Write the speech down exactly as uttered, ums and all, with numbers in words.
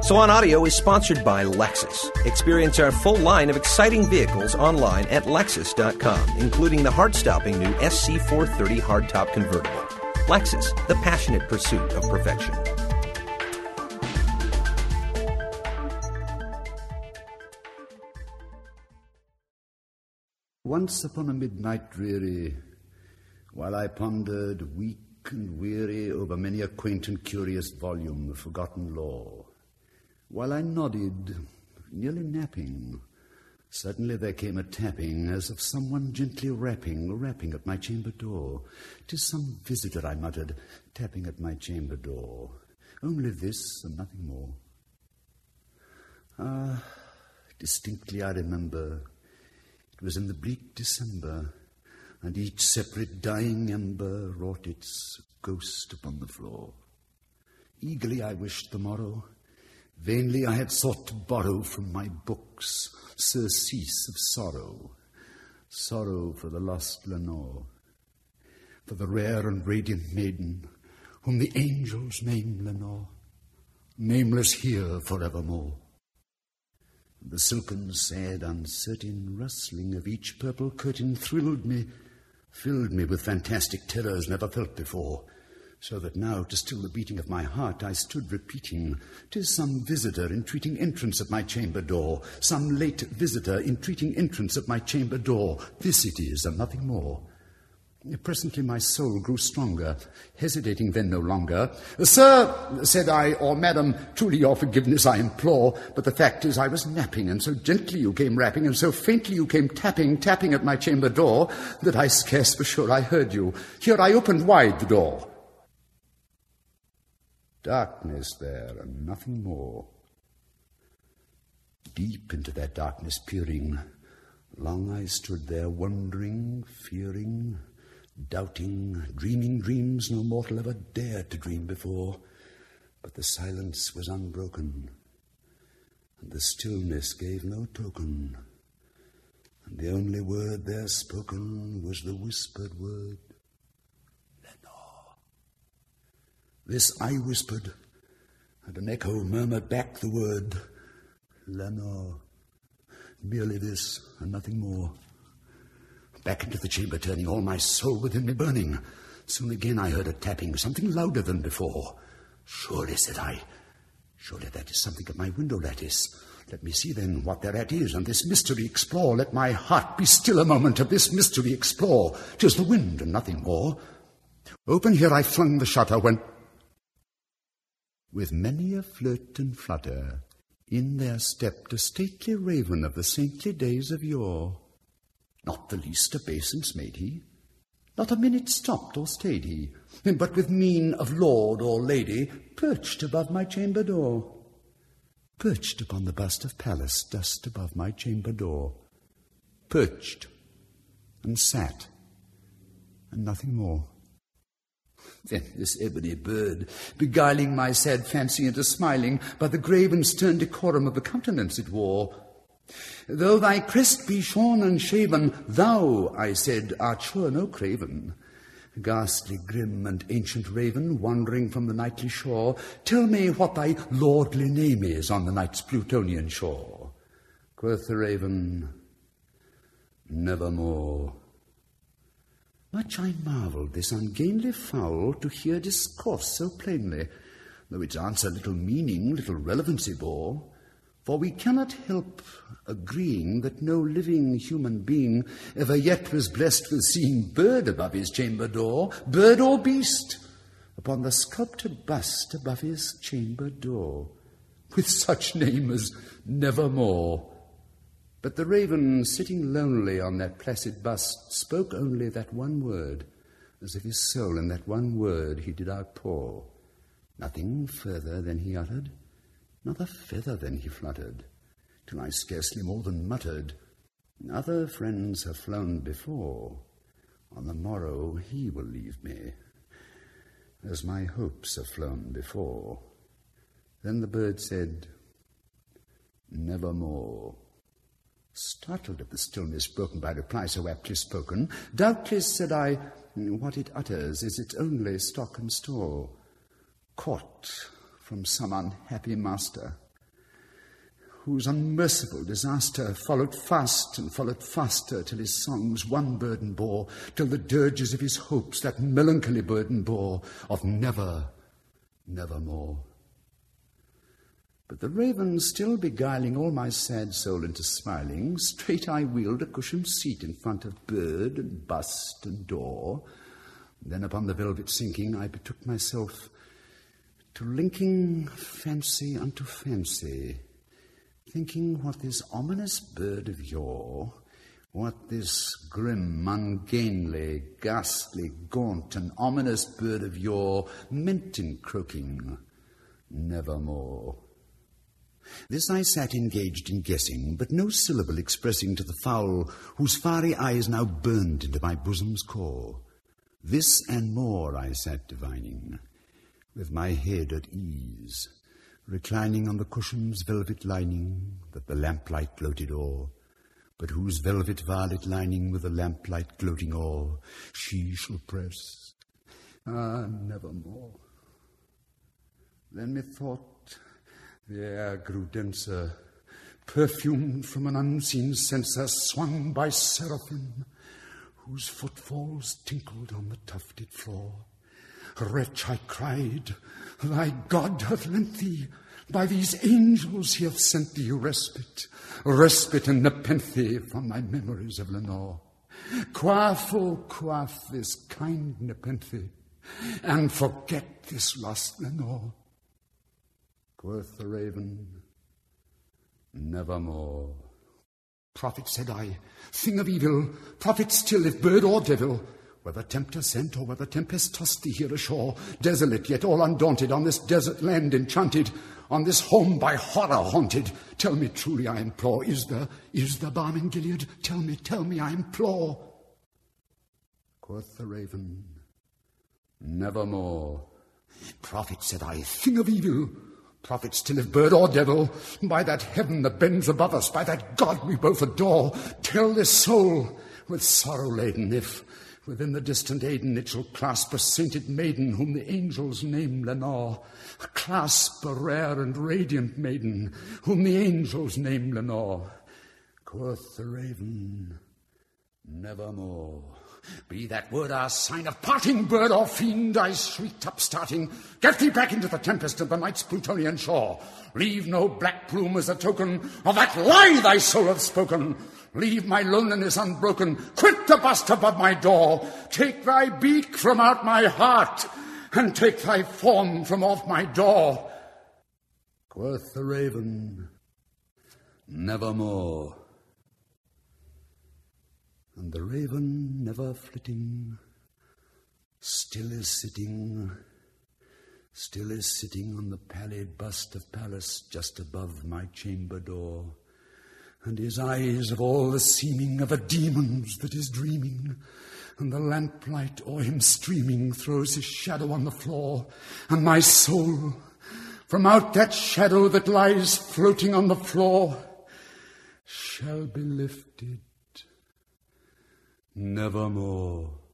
Salon Audio is sponsored by Lexus. Experience our full line of exciting vehicles online at Lexus dot com, including the heart-stopping new S C four thirty hardtop convertible. Lexus, the passionate pursuit of perfection. Once upon a midnight dreary, while I pondered weak and weary over many a quaint and curious volume of forgotten lore, while I nodded, nearly napping, suddenly there came a tapping as of someone gently rapping, rapping at my chamber door. "'Tis some visitor," I muttered, tapping at my chamber door. Only this and nothing more. Ah, distinctly I remember. It was in the bleak December, and each separate dying ember wrought its ghost upon the floor. Eagerly I wished the morrow. Vainly I had sought to borrow from my books surcease of sorrow, sorrow for the lost Lenore, for the rare and radiant maiden whom the angels name Lenore, nameless here forevermore. The silken, sad, uncertain rustling of each purple curtain thrilled me, filled me with fantastic terrors never felt before, so that now, to still the beating of my heart, I stood repeating, "'Tis some visitor entreating entrance at my chamber door, some late visitor entreating entrance at my chamber door. This it is, and nothing more." Presently my soul grew stronger, hesitating then no longer. "Sir," said I, "or madam, truly your forgiveness I implore, but the fact is I was napping, and so gently you came rapping, and so faintly you came tapping, tapping at my chamber door, that I scarce was sure I heard you. Here I opened wide the door." Darkness there, and nothing more. Deep into that darkness peering, long I stood there wondering, fearing, doubting, dreaming dreams no mortal ever dared to dream before. But the silence was unbroken, and the stillness gave no token, and the only word there spoken was the whispered word, "Lenore." This I whispered, and an echo murmured back the word, "Lenore." Merely this, and nothing more. Back into the chamber turning, all my soul within me burning. Soon again I heard a tapping, something louder than before. "Surely," said I, "surely that is something at my window lattice. Let me see then what thereat is, and this mystery explore. Let my heart be still a moment, of this mystery explore. 'Tis the wind and nothing more." Open here I flung the shutter, when, with many a flirt and flutter, in there stepped a stately raven of the saintly days of yore. Not the least obeisance made he, not a minute stopped or stayed he, but with mien of lord or lady perched above my chamber door. Perched upon the bust of Pallas, just above my chamber door. Perched, and sat, and nothing more. Then this ebony bird, beguiling my sad fancy into smiling, by the grave and stern decorum of the countenance it wore. "Though thy crest be shorn and shaven, thou," I said, "art sure no craven. Ghastly, grim, and ancient raven, wandering from the nightly shore, tell me what thy lordly name is on the night's Plutonian shore." Quoth the raven, "Nevermore." Much I marvelled this ungainly fowl to hear discourse so plainly, though its answer little meaning, little relevancy bore. For we cannot help agreeing that no living human being ever yet was blessed with seeing bird above his chamber door, bird or beast, upon the sculptured bust above his chamber door, with such name as Nevermore. But the raven, sitting lonely on that placid bust, spoke only that one word, as if his soul in that one word he did outpour. Nothing further than he uttered, not a feather than he fluttered, till I scarcely more than muttered, "Other friends have flown before, on the morrow he will leave me, as my hopes have flown before." Then the bird said, "Nevermore." Startled at the stillness broken by reply so aptly spoken, "Doubtless," said I, "what it utters is its only stock and store, caught from some unhappy master, whose unmerciful disaster followed fast and followed faster till his songs one burden bore, till the dirges of his hopes that melancholy burden bore of never, nevermore. But the raven still beguiling all my sad soul into smiling, straight I wheeled a cushioned seat in front of bird and bust and door. Then upon the velvet sinking I betook myself to linking fancy unto fancy, thinking what this ominous bird of yore, what this grim, ungainly, ghastly, gaunt, and ominous bird of yore meant in croaking nevermore. This I sat engaged in guessing, but no syllable expressing to the fowl whose fiery eyes now burned into my bosom's core. This and more I sat divining, with my head at ease, reclining on the cushion's velvet lining that the lamplight gloated o'er, but whose velvet violet lining with the lamplight gloating o'er she shall press, ah, nevermore. Then methought the air grew denser, perfumed from an unseen censer swung by seraphim, whose footfalls tinkled on the tufted floor. Wretch, I cried, thy God hath lent thee, by these angels he hath sent thee respite, respite and nepenthe from thy memories of Lenore. Quaff, oh, quaff this kind nepenthe, and forget this lost Lenore. Quoth the raven, nevermore. Prophet, said I, thing of evil, prophet still, if bird or devil, whether tempter sent or whether tempest tossed thee here ashore, desolate yet all undaunted, on this desert land enchanted, on this home by horror haunted, tell me truly, I implore, is there, is there balm in Gilead? Tell me, tell me, I implore. Quoth the raven, nevermore. Prophet, said I, thing of evil, prophet still, if bird or devil, by that heaven that bends above us, by that God we both adore, tell this soul, with sorrow laden, if within the distant Aden it shall clasp a sainted maiden whom the angels name Lenore, clasp a rare and radiant maiden whom the angels name Lenore. Quoth the raven, nevermore. Be that word our sign of parting, bird or fiend, I shrieked upstarting. Get thee back into the tempest of the night's Plutonian shore. Leave no black plume as a token of that lie thy soul hath spoken. Leave my loneliness unbroken. Quit the bust above my door. Take thy beak from out my heart, and take thy form from off my door. Quoth the raven, nevermore. And the raven, never flitting, still is sitting, still is sitting on the pallid bust of Pallas just above my chamber door, and his eyes of all the seeming of a demon's that is dreaming, and the lamplight o'er him streaming throws his shadow on the floor, and my soul, from out that shadow that lies floating on the floor, shall be lifted nevermore.